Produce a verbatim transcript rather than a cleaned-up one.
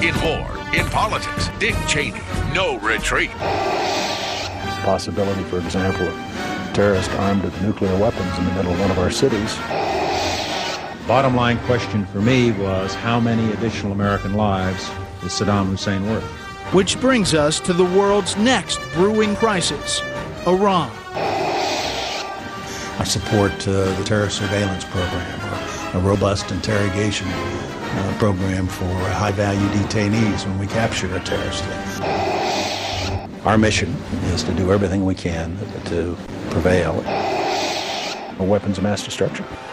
In war, in politics, Dick Cheney, no retreat. Possibility, for example, of terrorists armed with nuclear weapons in the middle of one of our cities. Bottom line question for me was, how many additional American lives is Saddam Hussein worth? Which brings us to the world's next brewing crisis, Iran. I support uh, the terrorist surveillance program, or a robust interrogation uh, program for high-value detainees when we capture a terrorist. Our mission is to do everything we can to prevail a weapons of mass destruction.